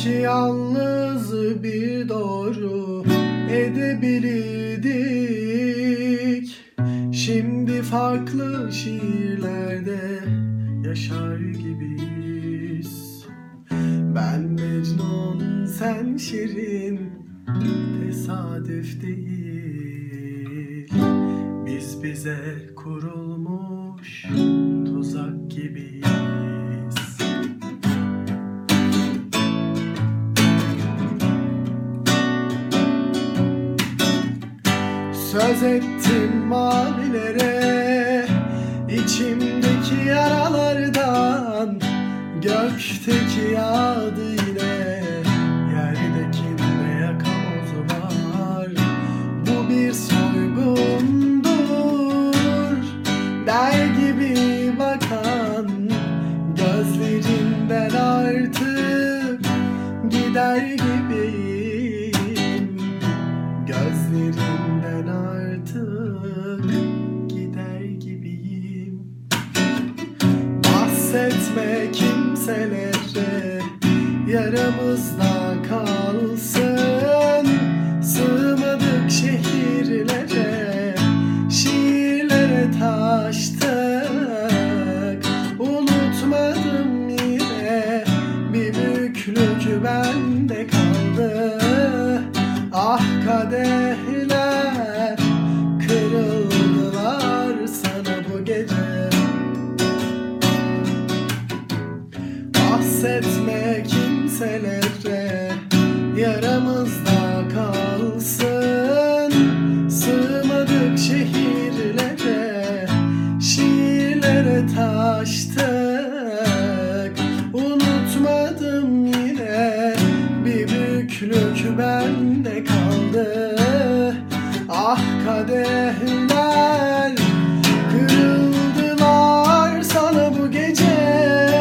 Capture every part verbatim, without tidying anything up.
Belki yalnız bir doğru edebilirdik. Şimdi farklı şiirlerde yaşar gibiyiz. Ben Mecnun, sen Şirin, tesadüf değil. Biz bize kurulmuş tuzak gibiyiz. Söz ettim mavilere, içimdeki yaralardan. Gökteki yağdı yine, yerdekinde yakamoz var. Bu bir soygundur der gibi bakan gözlerinden artık gider gibiyim. Gözlerinden artık gider gibiyim. Bahsetme kimselere, yaramızda kalsın. Sığmadık şehirlere, şiirlere taştık. Unutmadım yine, bir büklük bende kaldı. Ah kadehler kırıldılar sana bu gece. Bahsetme kimselere, yaramızda kalsın. Sığmadık şehirlere, şiirlere taştık. Unutmadım yine, bir büklük bende kaldı. Ah kadehler kırıldılar sana bu gece.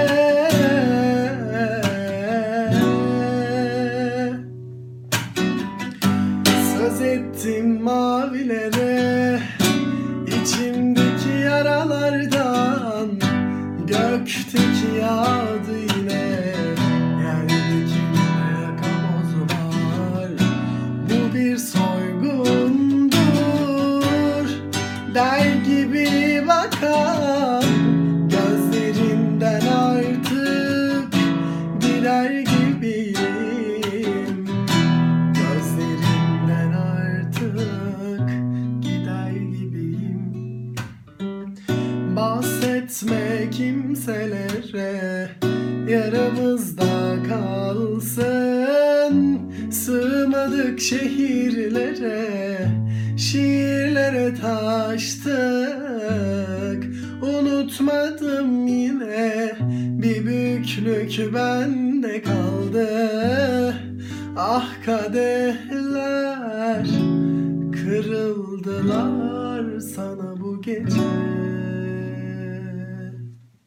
Söz ettim mavilere, içimdeki yaralardan. Gökteki yağdı yine, yerdekinde yakamoz var. Bu bir soygundur der gibi bakan gözlerinden artık gider gibiyim. Gözlerinden artık gider gibiyim. Bahsetme kimselere, yaramızda kalsın. Sığmadık şehirlere, şiirlere taştık. Unutmadım yine, bir büklük bende kaldı. Ah kadehler kırıldılar sana bu gece.